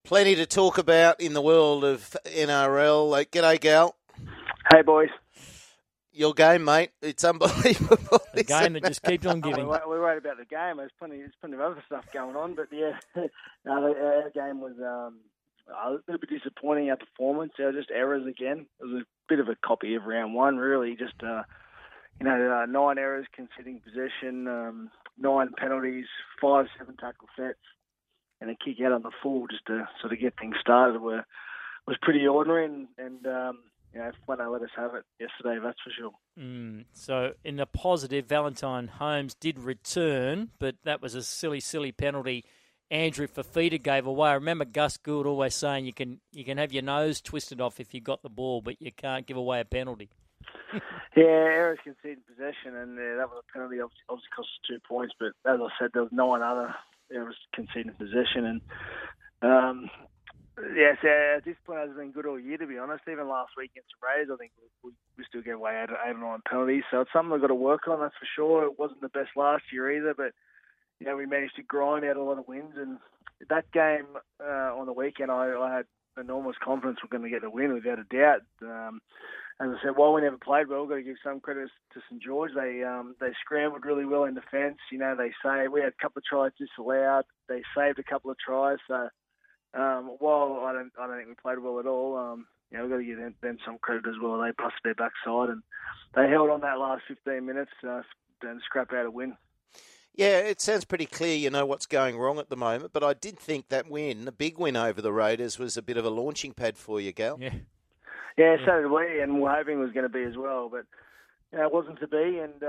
Plenty to talk about in the world of NRL. G'day, Gal. Hey, boys. Your game, mate. It's unbelievable. The game that just keeps on giving. We're worried about the game. There's plenty of other stuff going on. But, yeah, our game was a little bit disappointing, our performance. Just errors again. It was a bit of a copy of round one, really. Just, 9 errors, conceding possession, 9 penalties, 5-7 tackle sets, and a kick out on the full just to sort of get things started was pretty ordinary. And when they let us have it yesterday, that's for sure. So, in the positive, Valentine Holmes did return, but that was a silly penalty Andrew Fafita gave away. I remember Gus Gould always saying you can have your nose twisted off if you got the ball, but you can't give away a penalty. Yeah, errors conceding possession, and that was a penalty. Obviously cost us 2 points, but as I said, there was 9 other errors conceding possession. And yes, our discipline has been good all year, to be honest. Even last week against the Raiders, I think we still get away 8 or 9 penalties. So it's something we've got to work on, that's for sure. It wasn't the best last year either, but we managed to grind out a lot of wins. And that game on the weekend, I had enormous confidence we're going to get the win, without a doubt. As I said, while we never played well, we've got to give some credit to St George. They scrambled really well in defence. They saved. We had a couple of tries disallowed. They saved a couple of tries. So while I don't think we played well at all, we've got to give them some credit as well. They busted their backside and they held on that last 15 minutes and scrapped out a win. Yeah, it sounds pretty clear you know what's going wrong at the moment, but I did think that win, the big win over the Raiders, was a bit of a launching pad for you, Gal. Yeah, so did we, and we're hoping it was going to be as well, but it wasn't to be, and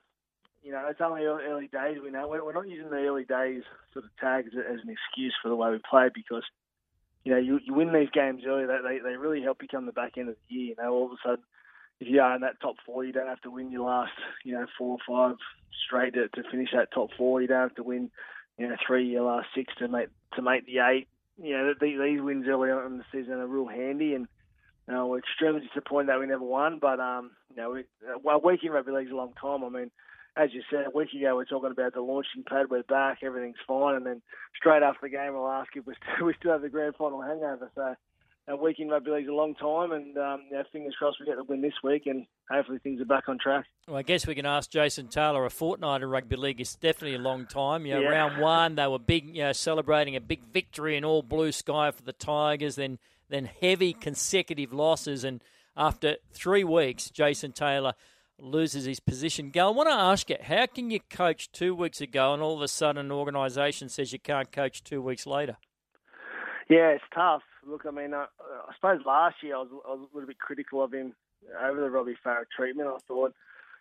it's only early days. We know we're not using the early days sort of tag as an excuse for the way we play, because you win these games early, they really help you come the back end of the year. All of a sudden, if you are in that top 4, you don't have to win your last 4 or 5 straight to finish that top 4. You don't have to win 3 your last 6 to make the 8. These wins early on in the season are real handy, and we're extremely disappointed that we never won, but a week in rugby league is a long time. I mean, as you said, a week ago we're talking about the launching pad, we're back, everything's fine, and then straight after the game we'll ask if we still have the grand final hangover. So a week in rugby league is a long time, and fingers crossed we get the win this week, and hopefully things are back on track. Well, I guess we can ask Jason Taylor. A fortnight in rugby league is definitely a long time. Round 1 they were big, celebrating a big victory in all blue sky for the Tigers, then heavy consecutive losses, and after 3 weeks, Jason Taylor loses his position. Gal, I want to ask you, how can you coach 2 weeks ago and all of a sudden an organisation says you can't coach 2 weeks later? Yeah, it's tough. Look, I mean, I suppose last year I was a little bit critical of him over the Robbie Farah treatment. I thought,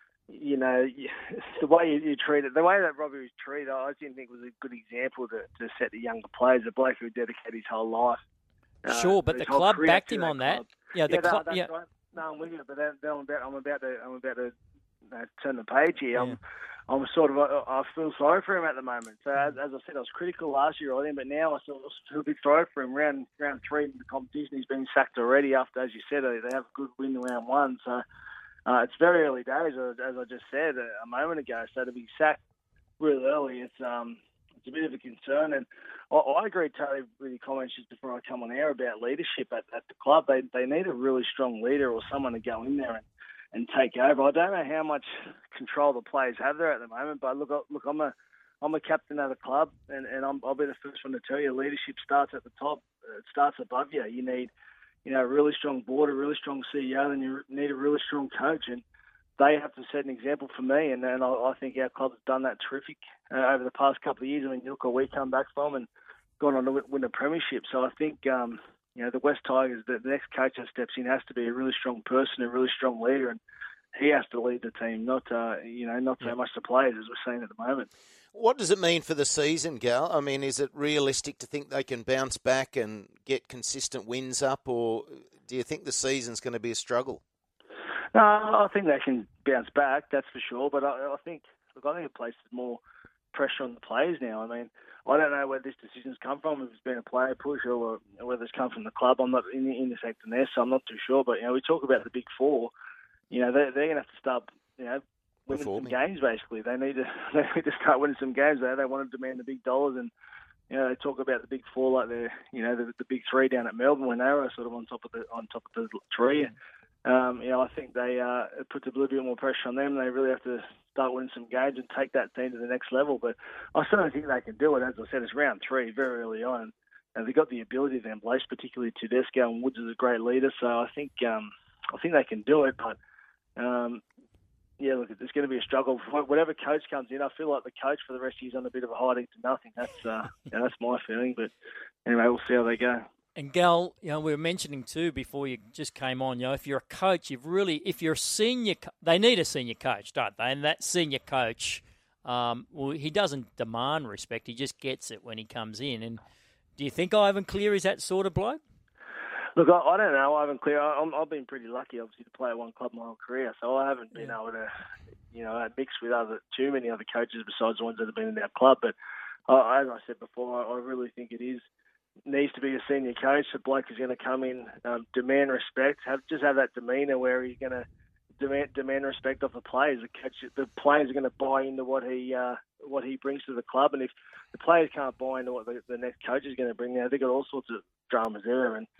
the way you treat it, the way that Robbie was treated, I didn't think was a good example to set the younger players, a bloke who dedicated his whole life. Sure, but the club backed him on that. Yeah, the club. Yeah. Right. No, I'm with you, but then I'm about to turn the page here. Yeah. I'm sort of, I feel sorry for him at the moment. So as I said, I was critical last year of him, but now I feel a bit sorry for him. Round 3 in the competition, he's been sacked already after, as you said, they have a good win in round 1. So it's very early days, as I just said a moment ago. So to be sacked real early, it's a bit of a concern. And I agree totally with your comments just before I come on air about leadership at the club. They need a really strong leader or someone to go in there and take over. I don't know how much control the players have there at the moment, but look, I'm a captain of the club, and I'll be the first one to tell you, leadership starts at the top. It starts above you. You need, a really strong board, a really strong CEO, and you need a really strong coach, and they have to set an example for me, and I think our club has done that terrific over the past couple of years. I mean, look what we come back from and gone on to win a premiership. So I think, the West Tigers, the next coach that steps in has to be a really strong person, a really strong leader, and he has to lead the team, not so much the players as we're seeing at the moment. What does it mean for the season, Gal? I mean, is it realistic to think they can bounce back and get consistent wins up, or do you think the season's going to be a struggle? No, I think they can bounce back, that's for sure. But I think it places more pressure on the players now. I mean, I don't know where this decision's come from, if it's been a player push or whether it's come from the club. I'm not in the sector there, so I'm not too sure. But, we talk about the big 4. They're going to have to start, winning some games, basically. They need to start winning some games. They want to demand the big dollars and, they talk about the big four like they're, the big three down at Melbourne when they were sort of on top of the tree. I think it puts a little bit more pressure on them. They really have to start winning some games and take that team to the next level. But I certainly think they can do it. As I said, it's round 3, very early on, and they've got the ability to embrace, particularly Tedesco, and Woods is a great leader. So I think they can do it. But look, it's going to be a struggle. Whatever coach comes in, I feel like the coach for the rest of the year's on a bit of a hiding to nothing. That's my feeling. But anyway, we'll see how they go. And Gal, we were mentioning too before you just came on, if you're a coach, if you're a senior, they need a senior coach, don't they? And that senior coach, he doesn't demand respect, he just gets it when he comes in. And do you think Ivan Cleary is that sort of bloke? Look, I don't know, Ivan Cleary. I've been pretty lucky, obviously, to play at one club my whole career, so I haven't been able to, mix with too many other coaches besides the ones that have been in our club. But as I said before, I really think needs to be a senior coach. The bloke is going to come in, demand respect, have that demeanour where he's going to demand respect of the players. The players are going to buy into what he brings to the club, and if the players can't buy into what the next coach is going to bring, they've got all sorts of dramas there. And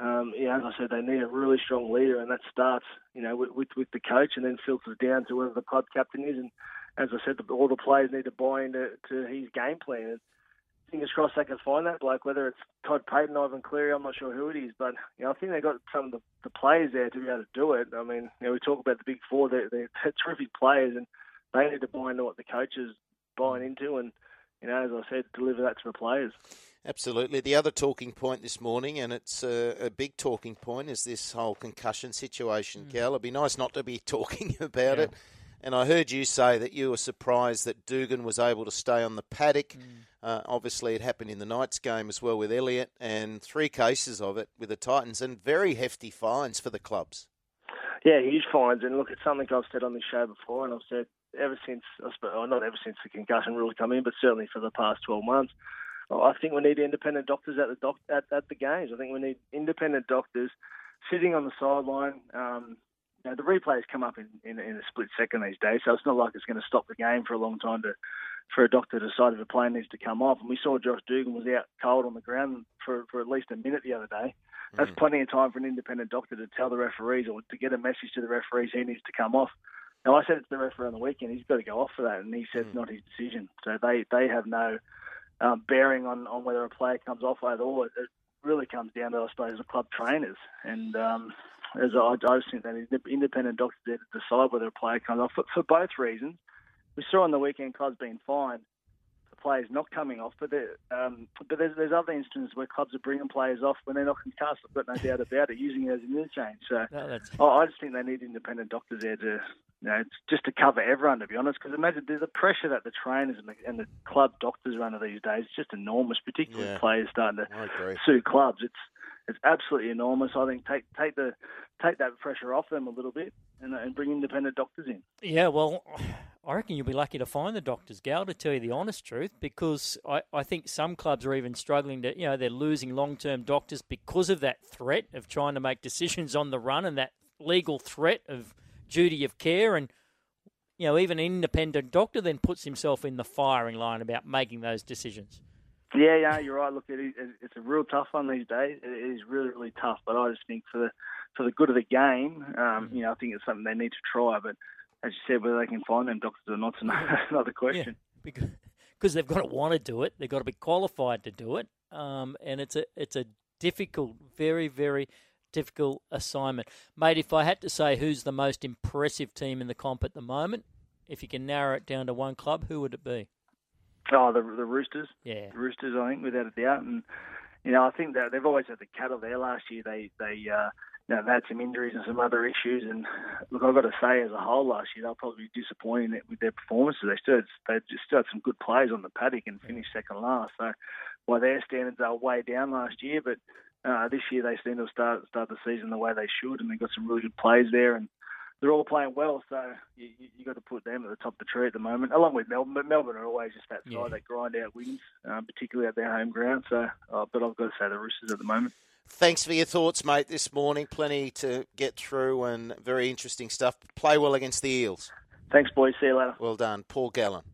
as I said, they need a really strong leader, and that starts with the coach, and then filters down to whoever the club captain is. And as I said, all the players need to buy into his game plan. And fingers crossed they can find that bloke, whether it's Todd Payton, Ivan Cleary, I'm not sure who it is, but I think they've got some of the players there to be able to do it. I mean, we talk about the big four, they're terrific players, and they need to buy into what the coach is buying into, and as I said, deliver that to the players. Absolutely. The other talking point this morning, and it's a big talking point, is this whole concussion situation, Cal. It'd be nice not to be talking about it. And I heard you say that you were surprised that Dugan was able to stay on the paddock. Obviously, it happened in the Knights game as well with Elliott, and 3 cases of it with the Titans, and very hefty fines for the clubs. Yeah, huge fines. And look, it's something I've said on this show before, and I've said ever since, not ever since the concussion rule come in, but certainly for the past 12 months, I think we need independent doctors at the games. I think we need independent doctors sitting on the sideline. The replays come up in a split second these days, so it's not like it's going to stop the game for a long time for a doctor to decide if a player needs to come off. And we saw Josh Dugan was out cold on the ground for at least a minute the other day. That's plenty of time for an independent doctor to tell the referees or to get a message to the referees he needs to come off. Now, I said it to the referee on the weekend, he's got to go off for that, and he said it's not his decision. So they have no bearing on whether a player comes off at all. It really comes down to, I suppose, the club trainers. And I just think that independent doctors there to decide whether a player comes off for both reasons. We saw on the weekend clubs being fined for players not coming off, but there's other instances where clubs are bringing players off when they're not concussed. I've got no doubt about it, using it as an interchange. So I just think they need independent doctors there to, just to cover everyone, to be honest. Because imagine the pressure that the trainers and the club doctors are under these days is just enormous, particularly with players starting to sue clubs. It's absolutely enormous. I think take that pressure off them a little bit and bring independent doctors in. Yeah, well, I reckon you'll be lucky to find the doctors, Gal, to tell you the honest truth, because I think some clubs are even struggling to, they're losing long-term doctors because of that threat of trying to make decisions on the run and that legal threat of duty of care. And, even an independent doctor then puts himself in the firing line about making those decisions. Yeah, you're right. Look, it's a real tough one these days. It is really, really tough. But I just think for the good of the game, I think it's something they need to try. But as you said, whether they can find them doctors or not is another question. Yeah, because they've got to want to do it. They've got to be qualified to do it. And it's a difficult, very, very difficult assignment. Mate, if I had to say who's the most impressive team in the comp at the moment, if you can narrow it down to one club, who would it be? Oh, the Roosters. Yeah. The Roosters, I think, without a doubt. And, I think that they've always had the cattle there. Last year they had some injuries and some other issues. And, look, I've got to say, as a whole last year, they'll probably be disappointing with their performances. They still had some good players on the paddock and finished second last. So, while their standards are way down last year, but this year they seem to start the season the way they should, and they've got some really good players there. And they're all playing well, so you got to put them at the top of the tree at the moment, along with Melbourne. But Melbourne are always just that side that grind out wins, particularly at their home ground. So, but I've got to say the Roosters at the moment. Thanks for your thoughts, mate, this morning. Plenty to get through and very interesting stuff. Play well against the Eels. Thanks, boys. See you later. Well done. Paul Gallen.